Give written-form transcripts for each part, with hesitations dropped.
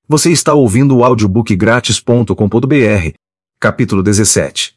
Você está ouvindo o audiobookgratis.com.br, capítulo 17.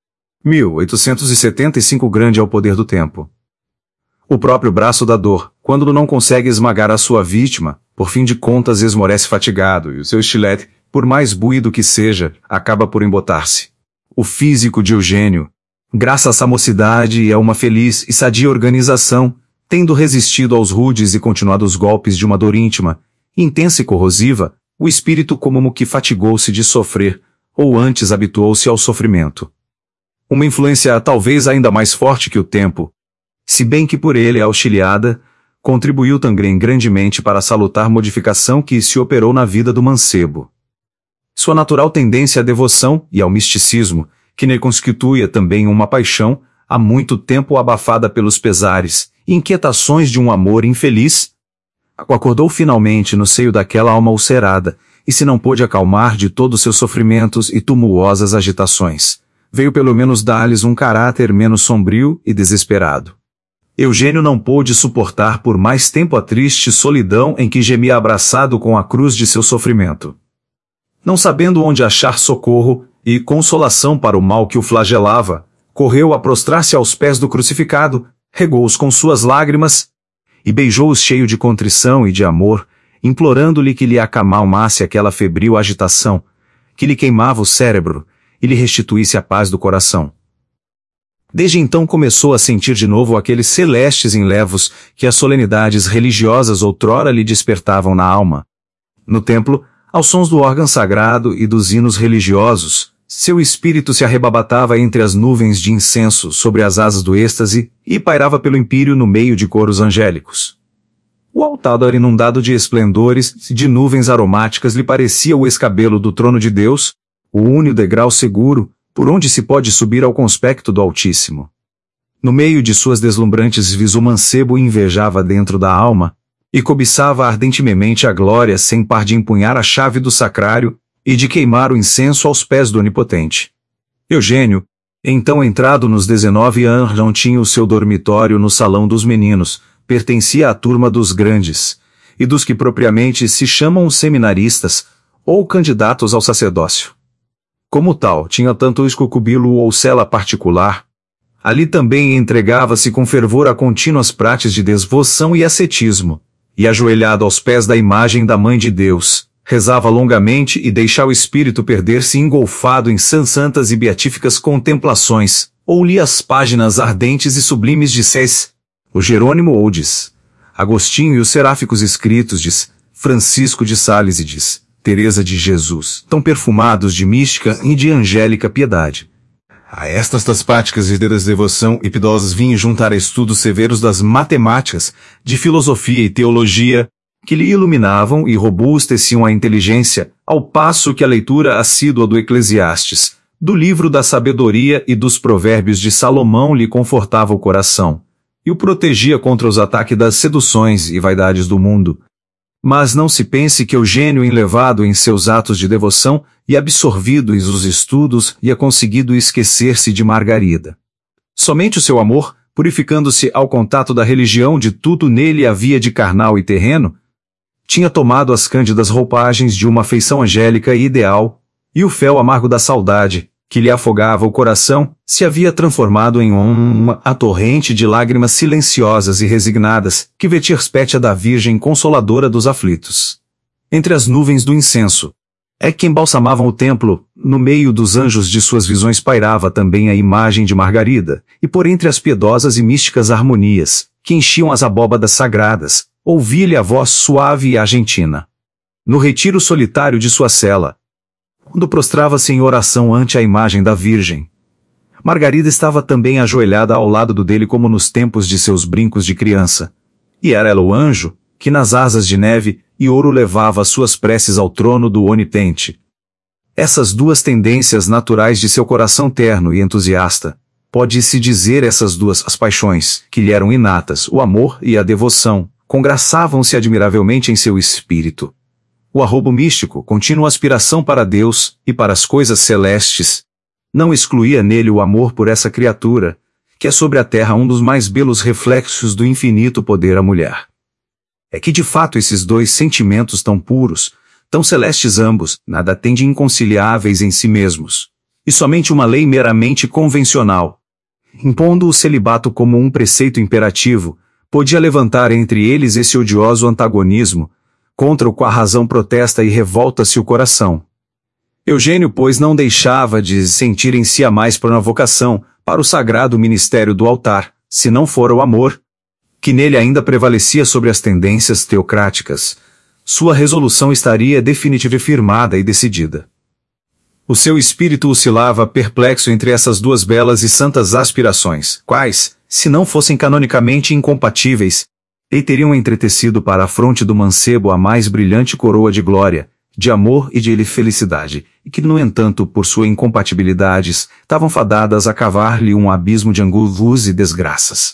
1875 Grande é o poder do tempo. O próprio braço da dor, quando não consegue esmagar a sua vítima, por fim de contas esmorece fatigado, e o seu estilete, por mais buído que seja, acaba por embotar-se. O físico de Eugênio, graças à mocidade e a uma feliz e sadia organização, tendo resistido aos rudes e continuados golpes de uma dor íntima, intensa e corrosiva, o espírito como que fatigou-se de sofrer, ou antes habituou-se ao sofrimento. Uma influência talvez ainda mais forte que o tempo, se bem que por ele auxiliada, contribuiu também grandemente para a salutar modificação que se operou na vida do mancebo. Sua natural tendência à devoção e ao misticismo, que lhe constituía também uma paixão, há muito tempo abafada pelos pesares e inquietações de um amor infeliz, acordou finalmente no seio daquela alma ulcerada, e se não pôde acalmar de todos seus sofrimentos e tumultuosas agitações, veio pelo menos dar-lhes um caráter menos sombrio e desesperado. Eugênio não pôde suportar por mais tempo a triste solidão em que gemia abraçado com a cruz de seu sofrimento. Não sabendo onde achar socorro e consolação para o mal que o flagelava, correu a prostrar-se aos pés do crucificado, regou-os com suas lágrimas, e beijou-os cheio de contrição e de amor, implorando-lhe que lhe acalmasse aquela febril agitação, que lhe queimava o cérebro, e lhe restituísse a paz do coração. Desde então começou a sentir de novo aqueles celestes enlevos que as solenidades religiosas outrora lhe despertavam na alma. No templo, aos sons do órgão sagrado e dos hinos religiosos, seu espírito se arrebabatava entre as nuvens de incenso sobre as asas do êxtase e pairava pelo empíreo no meio de coros angélicos. O altar era inundado de esplendores, de nuvens aromáticas lhe parecia o escabelo do trono de Deus, o único degrau seguro, por onde se pode subir ao conspecto do Altíssimo. No meio de suas deslumbrantes visões o mancebo invejava dentro da alma, e cobiçava ardentemente a glória sem par de empunhar a chave do sacrário, e de queimar o incenso aos pés do Onipotente. Eugênio, então entrado nos 19 anos, não tinha o seu dormitório no salão dos meninos, pertencia à turma dos grandes, e dos que propriamente se chamam seminaristas, ou candidatos ao sacerdócio. Como tal, tinha tanto escocubilo ou cela particular. Ali também entregava-se com fervor a contínuas práticas de devoção e ascetismo, e ajoelhado aos pés da imagem da Mãe de Deus, rezava longamente e deixava o espírito perder-se engolfado em santas e beatíficas contemplações, ou lia as páginas ardentes e sublimes de Cés, o Jerônimo Oudes, Agostinho e os seráficos escritos de Francisco de Sales e de Teresa de Jesus, tão perfumados de mística e de angélica piedade. A estas das práticas de devoção e piedosas vinha juntar a estudos severos das matemáticas, de filosofia e teologia, que lhe iluminavam e robusteciam a inteligência, ao passo que a leitura assídua do Eclesiastes, do livro da sabedoria e dos provérbios de Salomão lhe confortava o coração, e o protegia contra os ataques das seduções e vaidades do mundo. Mas não se pense que Eugênio, enlevado em seus atos de devoção e absorvido em os estudos, ia conseguido esquecer-se de Margarida. Somente o seu amor, purificando-se ao contato da religião de tudo nele havia de carnal e terreno, tinha tomado as cândidas roupagens de uma afeição angélica e ideal, e o fel amargo da saudade, que lhe afogava o coração, se havia transformado em uma torrente de lágrimas silenciosas e resignadas, que vertia espécie da Virgem Consoladora dos aflitos. Entre as nuvens do incenso, é que embalsamavam o templo, no meio dos anjos de suas visões pairava também a imagem de Margarida, e por entre as piedosas e místicas harmonias, que enchiam as abóbadas sagradas, ouvia-lhe a voz suave e argentina. No retiro solitário de sua cela, quando prostrava-se em oração ante a imagem da Virgem, Margarida estava também ajoelhada ao lado dele como nos tempos de seus brincos de criança, e era ela o anjo, que nas asas de neve e ouro levava as suas preces ao trono do Onipotente. Essas duas tendências naturais de seu coração terno e entusiasta, pode-se dizer essas duas as paixões, que lhe eram inatas, o amor e a devoção, congraçavam-se admiravelmente em seu espírito. O arrobo místico, contínua aspiração para Deus e para as coisas celestes, não excluía nele o amor por essa criatura, que é sobre a terra um dos mais belos reflexos do infinito poder à mulher. É que de fato esses dois sentimentos tão puros, tão celestes ambos, nada têm de inconciliáveis em si mesmos. E somente uma lei meramente convencional, impondo o celibato como um preceito imperativo, podia levantar entre eles esse odioso antagonismo, contra o qual a razão protesta e revolta-se o coração. Eugênio, pois, não deixava de sentir em si a mais plena vocação para o sagrado ministério do altar, se não fora o amor, que nele ainda prevalecia sobre as tendências teocráticas. Sua resolução estaria definitivamente firmada e decidida. O seu espírito oscilava perplexo entre essas duas belas e santas aspirações, quais, se não fossem canonicamente incompatíveis, lhe teriam entretecido para a fronte do mancebo a mais brilhante coroa de glória, de amor e de felicidade, e que, no entanto, por sua incompatibilidades, estavam fadadas a cavar-lhe um abismo de angústias e desgraças.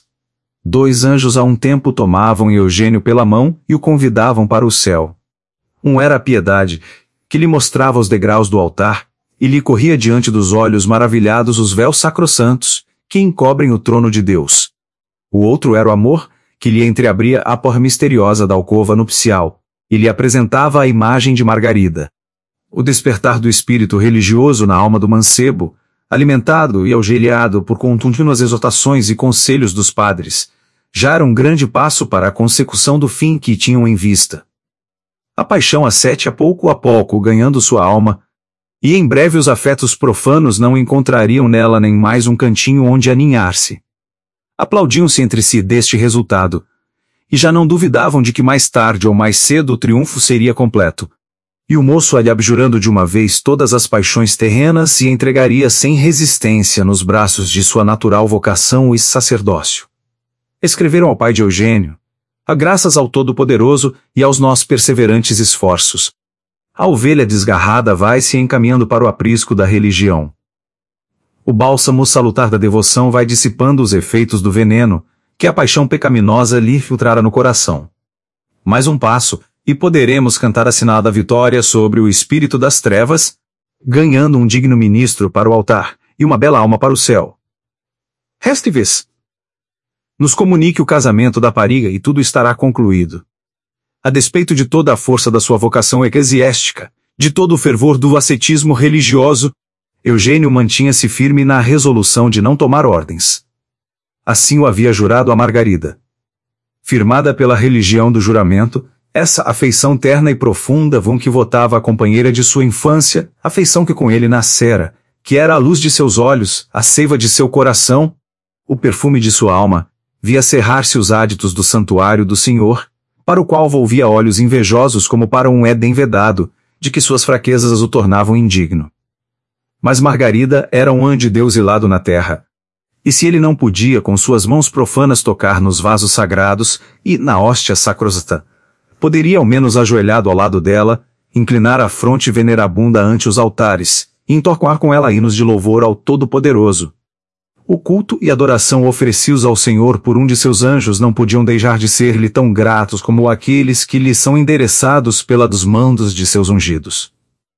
2 anjos a um tempo tomavam Eugênio pela mão e o convidavam para o céu. Um era a piedade, que lhe mostrava os degraus do altar, e lhe corria diante dos olhos maravilhados os véus sacrossantos, que encobrem o trono de Deus. O outro era o amor, que lhe entreabria a porta misteriosa da alcova nupcial, e lhe apresentava a imagem de Margarida. O despertar do espírito religioso na alma do mancebo, alimentado e auxiliado por contínuas exortações e conselhos dos padres, já era um grande passo para a consecução do fim que tinham em vista. A paixão acete a pouco, ganhando sua alma, e em breve os afetos profanos não encontrariam nela nem mais um cantinho onde aninhar-se. Aplaudiam-se entre si deste resultado, e já não duvidavam de que mais tarde ou mais cedo o triunfo seria completo. E o moço, ali abjurando de uma vez todas as paixões terrenas, se entregaria sem resistência nos braços de sua natural vocação e sacerdócio. Escreveram ao pai de Eugênio: a graças ao Todo-Poderoso e aos nossos perseverantes esforços, a ovelha desgarrada vai se encaminhando para o aprisco da religião. O bálsamo salutar da devoção vai dissipando os efeitos do veneno, que a paixão pecaminosa lhe filtrara no coração. Mais um passo, e poderemos cantar a sinada vitória sobre o espírito das trevas, ganhando um digno ministro para o altar, e uma bela alma para o céu. Resta e vez. Nos comunique o casamento da pariga e tudo estará concluído. A despeito de toda a força da sua vocação eclesiástica, de todo o fervor do ascetismo religioso, Eugênio mantinha-se firme na resolução de não tomar ordens. Assim o havia jurado a Margarida. Firmada pela religião do juramento, essa afeição terna e profunda com que votava a companheira de sua infância, afeição que com ele nascera, que era a luz de seus olhos, a seiva de seu coração, o perfume de sua alma, via cerrar-se os áditos do santuário do Senhor, para o qual volvia olhos invejosos como para um Éden vedado, de que suas fraquezas o tornavam indigno. Mas Margarida era um anjo de Deus ilado na terra. E se ele não podia com suas mãos profanas tocar nos vasos sagrados e na hóstia sacrosanta, poderia ao menos ajoelhado ao lado dela, inclinar a fronte venerabunda ante os altares, e entoar com ela hinos de louvor ao Todo-Poderoso. O culto e adoração oferecidos ao Senhor por um de seus anjos não podiam deixar de ser-lhe tão gratos como aqueles que lhe são endereçados pelas mãos de seus ungidos.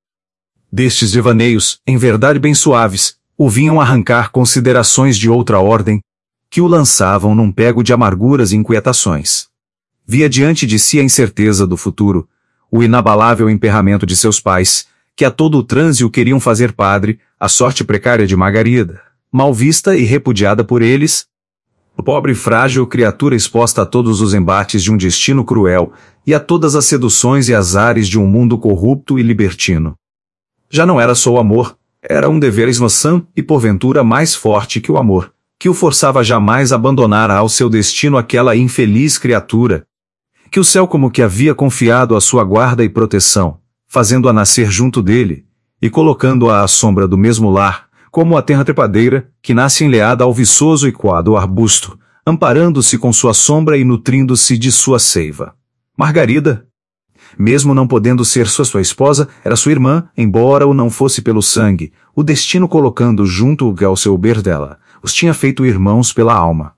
Destes devaneios, em verdade bem suaves, o vinham arrancar considerações de outra ordem, que o lançavam num pego de amarguras e inquietações. Via diante de si a incerteza do futuro, o inabalável emperramento de seus pais, que a todo o transe o queriam fazer padre, a sorte precária de Margarida, mal vista e repudiada por eles, o pobre e frágil criatura exposta a todos os embates de um destino cruel e a todas as seduções e azares de um mundo corrupto e libertino. Já não era só o amor, era um dever esmoção e porventura mais forte que o amor, que o forçava jamais a abandonar ao seu destino aquela infeliz criatura, que o céu como que havia confiado à sua guarda e proteção, fazendo-a nascer junto dele, e colocando-a à sombra do mesmo lar, como a terra trepadeira, que nasce enleada ao viçoso e coado arbusto, amparando-se com sua sombra e nutrindo-se de sua seiva. Margarida, mesmo não podendo ser sua esposa, era sua irmã, embora o não fosse pelo sangue, o destino colocando junto ao seu ber dela, os tinha feito irmãos pela alma.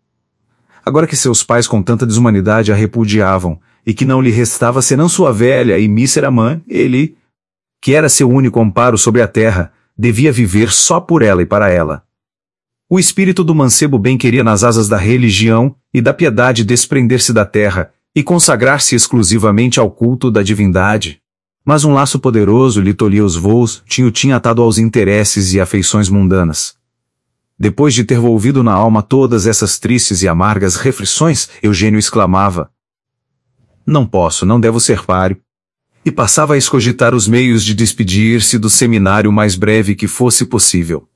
Agora que seus pais com tanta desumanidade a repudiavam, e que não lhe restava senão sua velha e mísera mãe, ele, que era seu único amparo sobre a terra, devia viver só por ela e para ela. O espírito do mancebo bem queria nas asas da religião e da piedade desprender-se da terra e consagrar-se exclusivamente ao culto da divindade. Mas um laço poderoso lhe tolhia os voos, tinha atado aos interesses e afeições mundanas. Depois de ter volvido na alma todas essas tristes e amargas reflexões, Eugênio exclamava: não posso, não devo ser páreo. E passava a escogitar os meios de despedir-se do seminário o mais breve que fosse possível.